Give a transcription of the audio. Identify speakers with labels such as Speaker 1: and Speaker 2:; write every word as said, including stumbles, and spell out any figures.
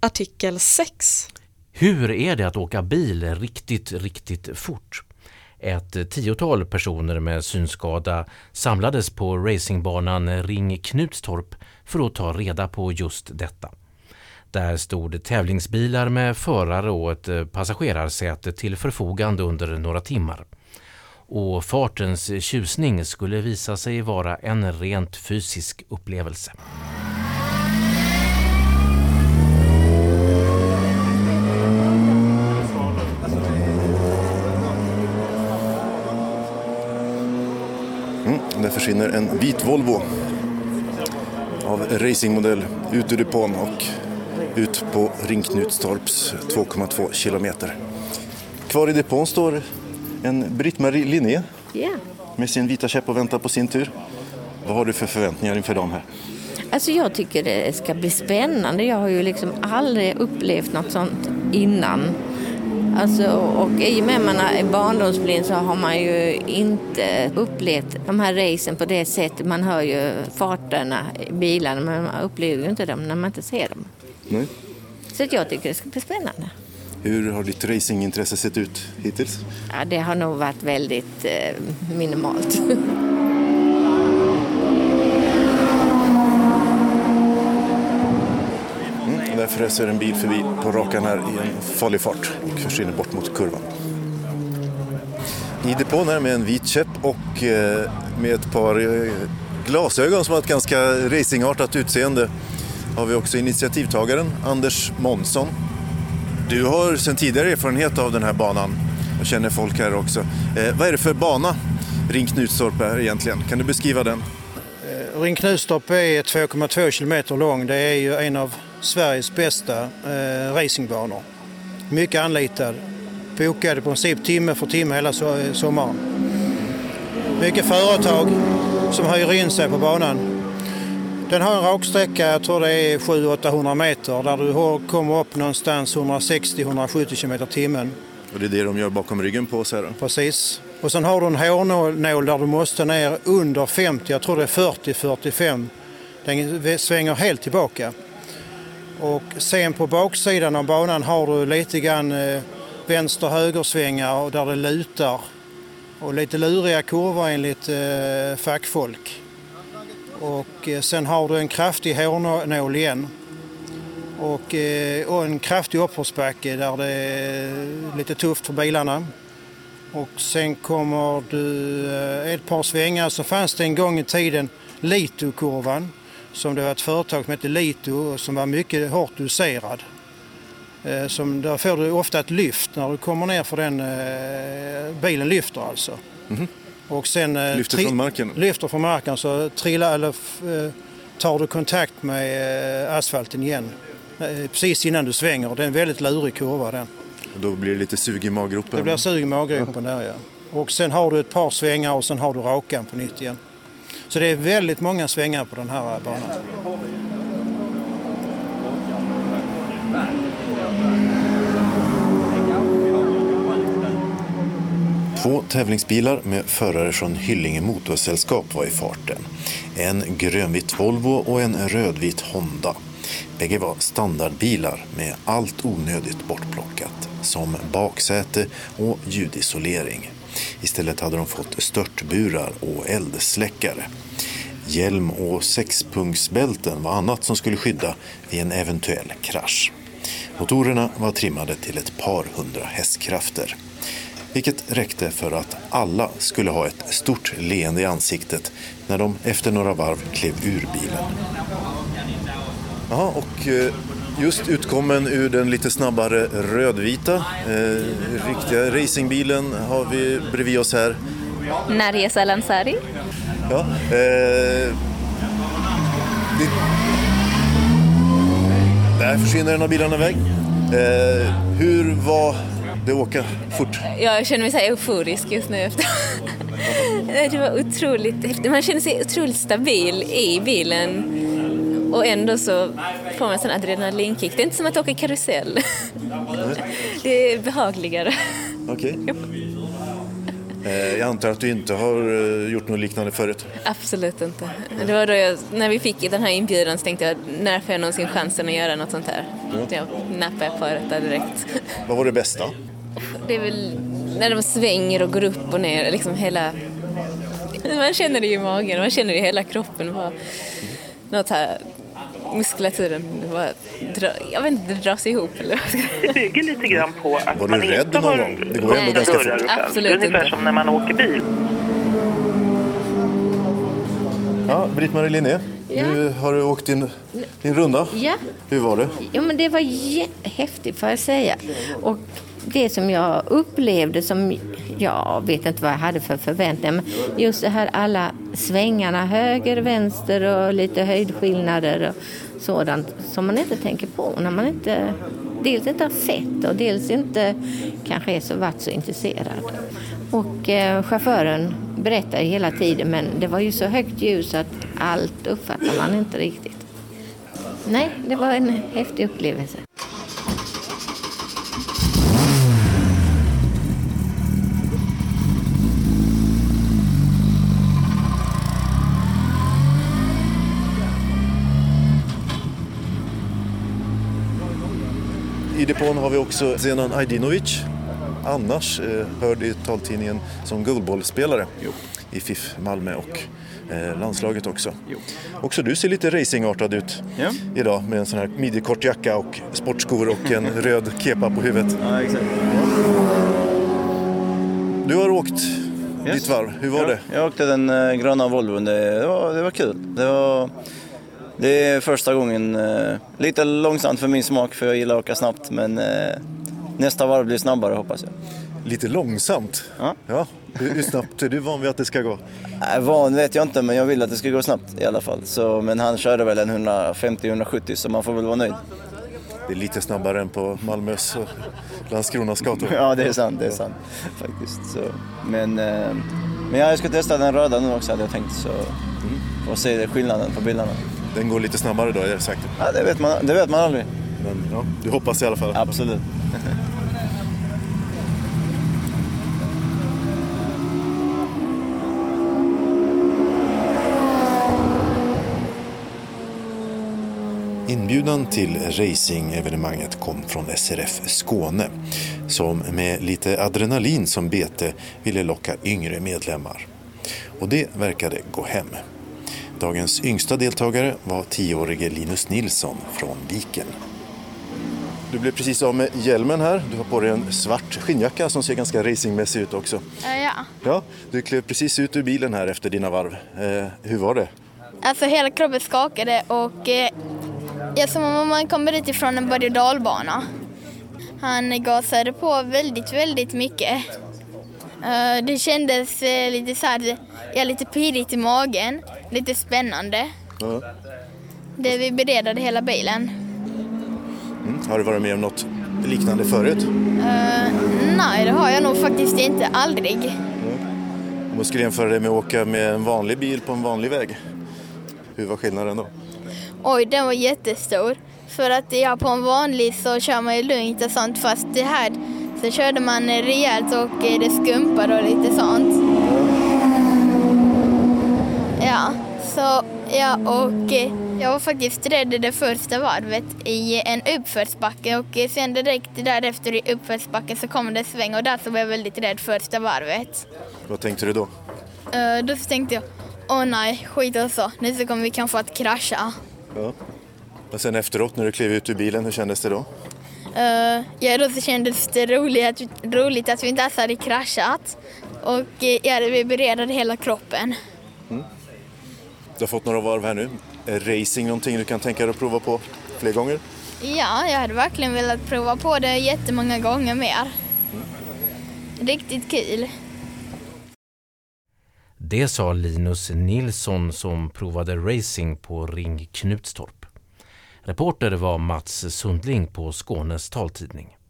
Speaker 1: Artikel sex.
Speaker 2: Hur är det att åka bil riktigt, riktigt fort? Ett tiotal personer med synskada samlades på racingbanan Ring Knutstorp för att ta reda på just detta. Där stod tävlingsbilar med förare och ett passagerarsäte till förfogande under några timmar. Och fartens tjusning skulle visa sig vara en rent fysisk upplevelse.
Speaker 3: Mm, där försvinner en vit Volvo av racingmodell ut ur depån och ut på Ring Knutstorps två komma två kilometer. Kvar i depån står en Britt-Marie Linné
Speaker 4: yeah.
Speaker 3: med sin vita käpp och väntar på sin tur. Vad har du för förväntningar inför dem här?
Speaker 4: Alltså jag tycker det ska bli spännande. Jag har ju liksom aldrig upplevt något sånt innan. Alltså, och i och med att man är barndomsblind så har man ju inte upplevt de här racen på det sättet. Man hör ju farterna i bilarna men man upplever ju inte dem när man inte ser dem.
Speaker 3: Nej.
Speaker 4: Så jag tycker det ska bli spännande.
Speaker 3: Hur har ditt racingintresse sett ut hittills?
Speaker 4: Ja, det har nog varit väldigt eh, minimalt.
Speaker 3: Mm, därför reser en bil förbi på rakan här i en farlig fart och försvinner bort mot kurvan. I depån här med en vit käpp och eh, med ett par eh, glasögon som har ett ganska racingartat utseende har vi också initiativtagaren Anders Månsson. Du har sedan tidigare erfarenhet av den här banan och känner folk här också. Eh, vad är det för bana Ring Knutstorp är egentligen? Kan du beskriva den?
Speaker 5: Eh, Ring Knutstorp är två komma två kilometer lång. Det är ju en av Sveriges bästa eh, racingbanor. Mycket anlitad. Bokad i princip timme för timme hela so- sommaren. Mycket företag som hyr in sig på banan. Den har en raksträcka, jag tror det är sju till åttahundra meter, där du kommer upp någonstans etthundrasextio till etthundrasjuttio kilometer i timmen.
Speaker 3: Och det är det de gör bakom ryggen på oss här då?
Speaker 5: Precis. Och sen har du en hårnål där du måste ner under femtio, jag tror det är fyrtio till fyrtiofem. Den svänger helt tillbaka. Och sen på baksidan av banan har du lite grann eh, vänster-högersvängar där det lutar. Och lite luriga kurvor enligt eh, fackfolk. Och eh, sen har du en kraftig hårnål igen. Och, eh, och en kraftig uppförsbacke där det är lite tufft för bilarna. Och sen kommer du eh, ett par svängar som fanns det en gång i tiden, Lito-kurvan. Som det var ett företag som hette Lito som var mycket hårt doserad. Eh, som, där får du ofta ett lyft när du kommer ner för den eh, bilen lyfter alltså.
Speaker 3: Mm-hmm.
Speaker 5: Och sen, eh,
Speaker 3: lyfter
Speaker 5: tri-
Speaker 3: från marken?
Speaker 5: Lyfter från marken så trillar, eller, eh, tar du kontakt med eh, asfalten igen. Eh, precis innan du svänger. Det är en väldigt lurig kurva den.
Speaker 3: Och då blir det lite sug i maggropen?
Speaker 5: Det blir sug i maggropen där, ja. Och sen har du ett par svängar och sen har du rakan på nytt igen. Så det är väldigt många svängar på den här banan.
Speaker 3: Två tävlingsbilar med förare från Hyllinge Motorsällskap var i farten. En grönvit Volvo och en rödvit Honda. Bägge var standardbilar med allt onödigt bortplockat, som baksäte och ljudisolering. Istället hade de fått störtburar och eldsläckare. Hjälm och sexpunktsbälten var annat som skulle skydda vid en eventuell krasch. Motorerna var trimmade till ett par hundra hästkrafter. Vilket räckte för att alla skulle ha ett stort leende i ansiktet när de efter några varv klev ur bilen. Ja, och just utkommen ur den lite snabbare rödvita eh, riktiga racingbilen har vi bredvid oss här.
Speaker 6: Naria Salansari.
Speaker 3: Ja, eh, det, där försvinner en av bilarna iväg. Eh, hur var det åka fort?
Speaker 6: Jag känner mig så här euforisk just nu efter. Det var otroligt, man känner sig otroligt stabil i bilen och ändå så får man en sån adrenalinkick. Det är inte som att åka karusell. Det är behagligare.
Speaker 3: Okej. Okay. Jag antar att du inte har gjort något liknande förut?
Speaker 6: Absolut inte. Det var då jag, när vi fick den här inbjudan så tänkte jag, när får jag någonsin chansen att göra något sånt här? Ja. Jag nappade på detta direkt.
Speaker 3: Vad var det bästa?
Speaker 6: Det är väl när de svänger och går upp och ner, liksom hela... Man känner det i magen, man känner det i hela kroppen. Bara, något här, muskulaturen, bara dra, jag vet inte, det dras ihop. Eller?
Speaker 1: Det bygger lite grann på att
Speaker 3: var
Speaker 1: man
Speaker 3: du rädd
Speaker 1: inte
Speaker 3: någon
Speaker 1: har
Speaker 3: gång? Det går ändå ganska fort.
Speaker 6: Absolut inte.
Speaker 1: Ungefär som när man åker bil.
Speaker 3: Ja, Britt-Marie Linné,
Speaker 4: Ja.
Speaker 3: nu har du åkt din, din runda.
Speaker 4: Ja.
Speaker 3: Hur var det?
Speaker 4: Ja, men det var jättehäftigt får jag säga. Och det som jag upplevde som, jag vet inte vad jag hade för förväntningar, men just det här alla svängarna, höger, vänster och lite höjdskillnader och sådant som man inte tänker på när man inte, dels inte har sett och dels inte kanske är så varit så intresserad. Och eh, chauffören berättar hela tiden, men det var ju så högt ljus att allt uppfattar man inte riktigt. Nej, det var en häftig upplevelse.
Speaker 3: I depån har vi också Zenan Ajdinovic, annars eh, hörd i taltidningen som goalballspelare i F I F Malmö och eh, landslaget också. Jo. Också du ser lite racingartad ut ja. Idag med en sån här midjekort jacka och sportskor och en röd kepa på huvudet.
Speaker 7: Ja, exakt.
Speaker 3: Du har åkt
Speaker 7: yes.
Speaker 3: ditt varv, hur var
Speaker 7: ja,
Speaker 3: det?
Speaker 7: Jag åkte den eh, gröna Volvon, det, det, var, det var kul. Det var... Det är första gången, eh, lite långsamt för min smak för jag gillar att åka snabbt, men eh, nästa varv blir snabbare hoppas jag.
Speaker 3: Lite långsamt?
Speaker 7: Ja.
Speaker 3: Ja. Hur, hur snabbt är du van vid att det ska gå?
Speaker 7: Nej, van vet jag inte, men jag vill att det ska gå snabbt i alla fall. Så, men han körde väl en hundrafemtio till hundrasjuttio så man får väl vara nöjd.
Speaker 3: Det är lite snabbare än på Malmös och Landskronas gator.
Speaker 7: Ja, det är sant, det är sant faktiskt. Så, men, eh, men ja, jag ska testa den röda nu också hade jag tänkt så, mm. och se skillnaden på bilarna.
Speaker 3: Den går lite snabbare då, är det sagt?
Speaker 7: Ja, det vet man, det vet man aldrig.
Speaker 3: Men ja, du hoppas i alla fall.
Speaker 7: Absolut.
Speaker 3: Inbjudan till racing-evenemanget kom från S R F Skåne som med lite adrenalin som bete ville locka yngre medlemmar. Och det verkade gå hem. Dagens yngsta deltagare var tioårige Linus Nilsson från Viken. Du blev precis av med hjälmen här. Du har på dig en svart skinnjacka som ser ganska racingmässig ut också.
Speaker 8: Ja.
Speaker 3: Ja, du klev precis ut ur bilen här efter dina varv. Eh, hur var det?
Speaker 8: Alltså hela kroppen skakade och eh, jag som om man kommer dit ifrån en berg- och dalbana. Han gasade på väldigt, väldigt mycket. Uh, det kändes uh, lite så här, ja, lite pirrigt i magen, lite spännande.
Speaker 3: Ja.
Speaker 8: Det vi beredade hela bilen.
Speaker 3: Mm. Har du varit med om något liknande förut?
Speaker 8: Uh, nej, det har jag nog faktiskt inte, aldrig.
Speaker 3: Mm. Om du skulle jämföra det med att åka med en vanlig bil på en vanlig väg, hur var skillnaden då?
Speaker 8: Oj, den var jättestor. För att ja, på en vanlig så kör man ju lugnt och sånt, fast det här så körde man rejält och det skumpade och lite sånt. Ja, så ja, och jag var faktiskt rädd det första varvet i en uppförsbacke och sen direkt därefter i uppförsbacken så kom det sväng och där så var jag väldigt rädd första varvet.
Speaker 3: Vad tänkte du då?
Speaker 8: Uh, då tänkte jag, åh nej, skit och så, nu så kommer vi kanske att krascha.
Speaker 3: Ja. Och sen efteråt när du klev ut ur bilen, hur kändes det då?
Speaker 8: Uh, ja, då så kändes det roligt, roligt att vi inte alls hade kraschat och uh, ja, vi beredade hela kroppen.
Speaker 3: Mm. Du har fått några varv här nu. Är racing någonting du kan tänka dig att prova på fler gånger?
Speaker 8: Ja, jag hade verkligen velat prova på det jättemånga gånger mer. Mm. Riktigt kul.
Speaker 2: Det sa Linus Nilsson som provade racing på Ring Knutstorp. Reporter var Mats Sundling på Skånes taltidning.